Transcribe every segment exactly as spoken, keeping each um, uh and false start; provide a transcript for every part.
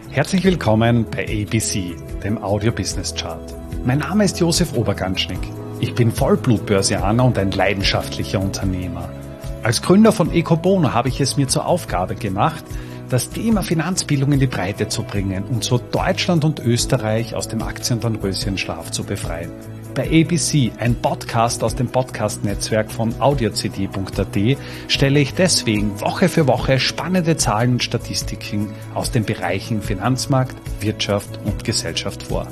Herzlich willkommen bei A B C, dem Audio Business Chart. Mein Name ist Josef Oberganschnick. Ich bin Vollblut-Börsianer und ein leidenschaftlicher Unternehmer. Als Gründer von Ecobono habe ich es mir zur Aufgabe gemacht, das Thema Finanzbildung in die Breite zu bringen und so Deutschland und Österreich aus dem Aktien-Dornröschenschlaf zu befreien. Bei A B C, ein Podcast aus dem Podcast-Netzwerk von audio c d punkt a t, stelle ich deswegen Woche für Woche spannende Zahlen und Statistiken aus den Bereichen Finanzmarkt, Wirtschaft und Gesellschaft vor.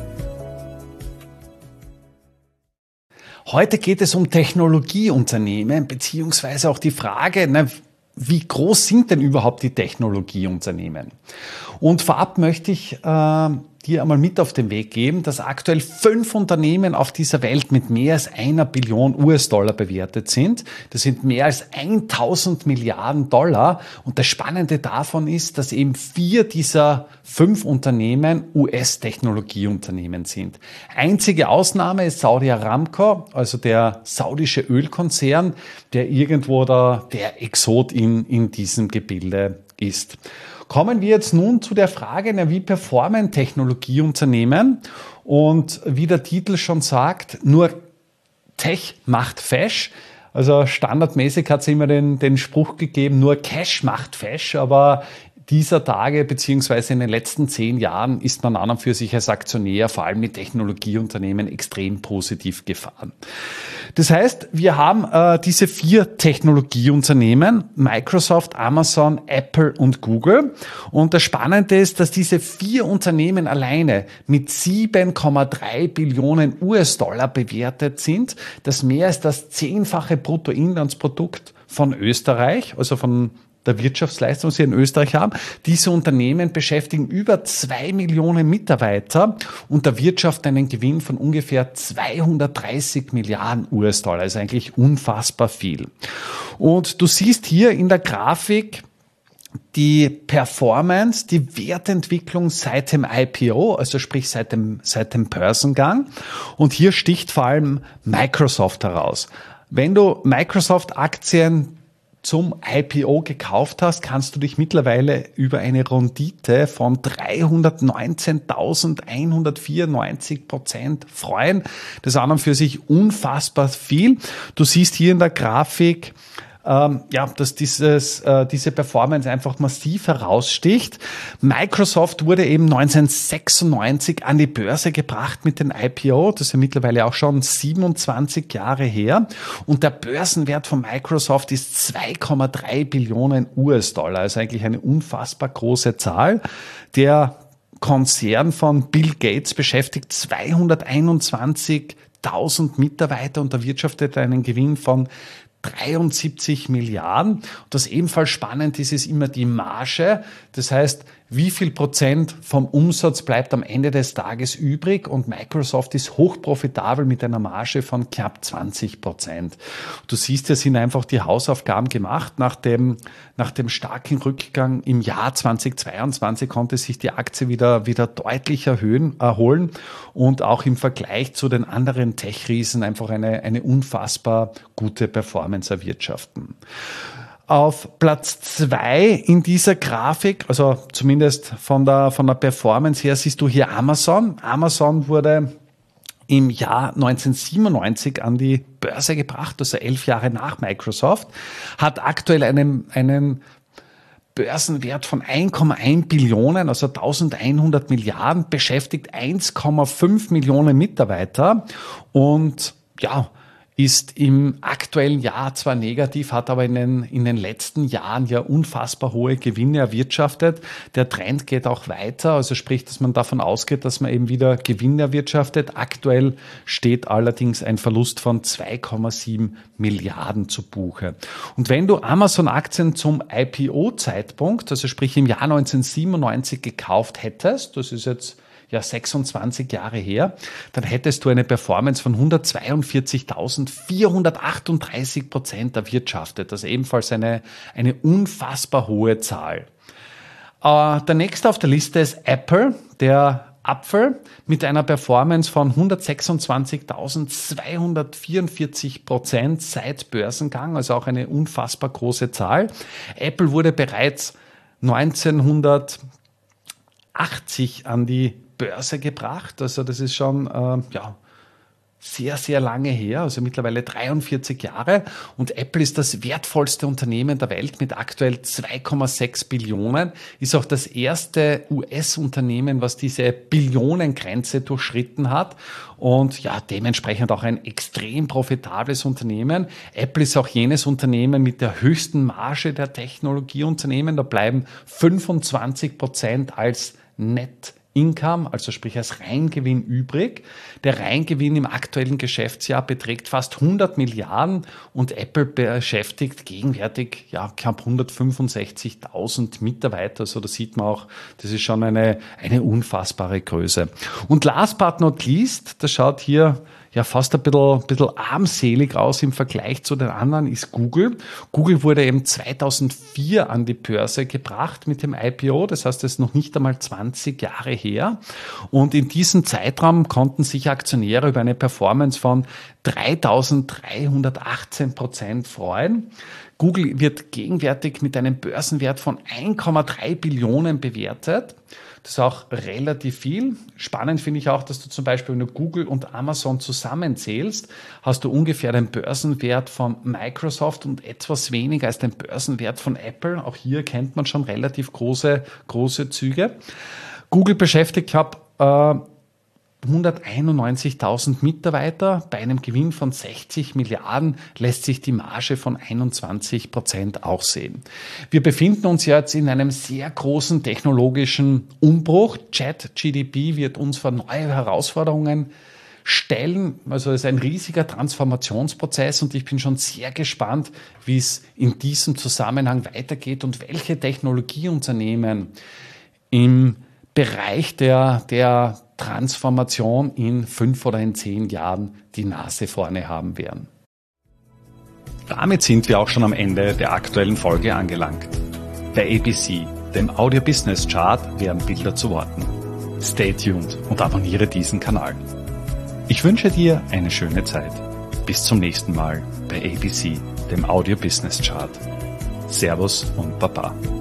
Heute geht es um Technologieunternehmen, beziehungsweise auch die Frage, na, wie groß sind denn überhaupt die Technologieunternehmen? Und vorab möchte ich äh, dir einmal mit auf den Weg geben, dass aktuell fünf Unternehmen auf dieser Welt mit mehr als einer Billion U S-Dollar bewertet sind. Das sind mehr als tausend Milliarden Dollar. Und das Spannende davon ist, dass eben vier dieser fünf Unternehmen U S-Technologieunternehmen sind. Einzige Ausnahme ist Saudi Aramco, also der saudische Ölkonzern, der irgendwo da der Exot in, in diesem Gebilde ist. Kommen wir jetzt nun zu der Frage, na, wie performen Technologieunternehmen? Und wie der Titel schon sagt, nur Tech macht Fesch. Also standardmäßig hat es immer den, den Spruch gegeben, nur Cash macht Fesch, aber dieser Tage beziehungsweise in den letzten zehn Jahren ist man an und für sich als Aktionär, vor allem mit Technologieunternehmen, extrem positiv gefahren. Das heißt, wir haben äh, diese vier Technologieunternehmen, Microsoft, Amazon, Apple und Google. Und das Spannende ist, dass diese vier Unternehmen alleine mit sieben Komma drei Billionen U S-Dollar bewertet sind. Das mehr als das zehnfache Bruttoinlandsprodukt von Österreich, also von der Wirtschaftsleistung, die sie in Österreich haben. Diese Unternehmen beschäftigen über zwei Millionen Mitarbeiter und erwirtschaften einen Gewinn von ungefähr zweihundertdreißig Milliarden U S-Dollar. Also eigentlich unfassbar viel. Und du siehst hier in der Grafik die Performance, die Wertentwicklung seit dem I P O, also sprich seit dem, seit dem Börsengang. Und hier sticht vor allem Microsoft heraus. Wenn du Microsoft-Aktien zum I P O gekauft hast, kannst du dich mittlerweile über eine Rendite von dreihundertneunzehntausendeinhundertvierundneunzig Prozent freuen. Das ist an und für sich unfassbar viel. Du siehst hier in der Grafik, ähm, ja, dass dieses, äh, diese Performance einfach massiv heraussticht. Microsoft wurde eben neunzehnhundertsechsundneunzig an die Börse gebracht mit dem I P O. Das ist ja mittlerweile auch schon siebenundzwanzig Jahre her. Und der Börsenwert von Microsoft ist zwei Komma drei Billionen U S-Dollar. Also eigentlich eine unfassbar große Zahl. Der Konzern von Bill Gates beschäftigt zweihunderteinundzwanzigtausend Mitarbeiter und erwirtschaftet einen Gewinn von dreiundsiebzig Milliarden. Und das ebenfalls spannend ist, ist immer die Marge. Das heißt, wie viel Prozent vom Umsatz bleibt am Ende des Tages übrig? Und Microsoft ist hochprofitabel mit einer Marge von knapp zwanzig Prozent. Du siehst, hier sind einfach die Hausaufgaben gemacht. Nach dem, nach dem starken Rückgang im Jahr zweitausendzweiundzwanzig konnte sich die Aktie wieder, wieder deutlich erhöhen, erholen und auch im Vergleich zu den anderen Tech-Riesen einfach eine, eine unfassbar gute Performance erwirtschaften. Auf Platz zwei in dieser Grafik, also zumindest von der, von der Performance her, siehst du hier Amazon. Amazon wurde im Jahr neunzehnhundertsiebenundneunzig an die Börse gebracht, also elf Jahre nach Microsoft, hat aktuell einen, einen Börsenwert von ein Komma eins Billionen, also eintausendeinhundert Milliarden, beschäftigt eins Komma fünf Millionen Mitarbeiter und ja, ist im aktuellen Jahr zwar negativ, hat aber in den, in den letzten Jahren ja unfassbar hohe Gewinne erwirtschaftet. Der Trend geht auch weiter, also sprich, dass man davon ausgeht, dass man eben wieder Gewinne erwirtschaftet. Aktuell steht allerdings ein Verlust von zwei Komma sieben Milliarden zu Buche. Und wenn du Amazon-Aktien zum I P O-Zeitpunkt, also sprich im Jahr neunzehnhundertsiebenundneunzig gekauft hättest, das ist jetzt ja sechsundzwanzig Jahre her, dann hättest du eine Performance von hundertzweiundvierzigtausendvierhundertachtunddreißig Prozent erwirtschaftet. Das ist ebenfalls eine, eine unfassbar hohe Zahl. Äh, der nächste auf der Liste ist Apple, der Apfel, mit einer Performance von hundertsechsundzwanzigtausendzweihundertvierundvierzig Prozent seit Börsengang, also auch eine unfassbar große Zahl. Apple wurde bereits neunzehnhundert neunzehnhundertachtzig an die Börse gebracht. Also das ist schon äh, ja, sehr, sehr lange her, also mittlerweile dreiundvierzig Jahre. Und Apple ist das wertvollste Unternehmen der Welt mit aktuell zwei Komma sechs Billionen, ist auch das erste U S-Unternehmen, was diese Billionengrenze durchschritten hat. Und ja, dementsprechend auch ein extrem profitables Unternehmen. Apple ist auch jenes Unternehmen mit der höchsten Marge der Technologieunternehmen. Da bleiben fünfundzwanzig Prozent als Net Income, also sprich als Reingewinn übrig. Der Reingewinn im aktuellen Geschäftsjahr beträgt fast hundert Milliarden und Apple beschäftigt gegenwärtig ja knapp hundertfünfundsechzigtausend Mitarbeiter. Also da sieht man auch, das ist schon eine, eine unfassbare Größe. Und last but not least, das schaut hier ja fast ein bisschen, bisschen armselig aus im Vergleich zu den anderen, ist Google. Google wurde eben zweitausendvier an die Börse gebracht mit dem I P O, das heißt, es ist noch nicht einmal zwanzig Jahre her. Und in diesem Zeitraum konnten sich Aktionäre über eine Performance von dreitausenddreihundertachtzehn Prozent freuen. Google wird gegenwärtig mit einem Börsenwert von ein Komma drei Billionen bewertet. Das ist auch relativ viel. Spannend finde ich auch, dass du zum Beispiel, wenn du Google und Amazon zusammenzählst, hast du ungefähr den Börsenwert von Microsoft und etwas weniger als den Börsenwert von Apple. Auch hier kennt man schon relativ große, große Züge. Google beschäftigt, ich glaube, äh, hunderteinundneunzigtausend Mitarbeiter. Bei einem Gewinn von sechzig Milliarden lässt sich die Marge von einundzwanzig Prozent auch sehen. Wir befinden uns jetzt in einem sehr großen technologischen Umbruch. ChatGPT wird uns vor neue Herausforderungen stellen. Also es ist ein riesiger Transformationsprozess und ich bin schon sehr gespannt, wie es in diesem Zusammenhang weitergeht und welche Technologieunternehmen im Bereich der, der Transformation in fünf oder in zehn Jahren die Nase vorne haben werden. Damit sind wir auch schon am Ende der aktuellen Folge angelangt. Bei A B C, dem Audio Business Chart, werden Bilder zu Worten. Stay tuned und abonniere diesen Kanal. Ich wünsche dir eine schöne Zeit. Bis zum nächsten Mal bei A B C, dem Audio Business Chart. Servus und Baba.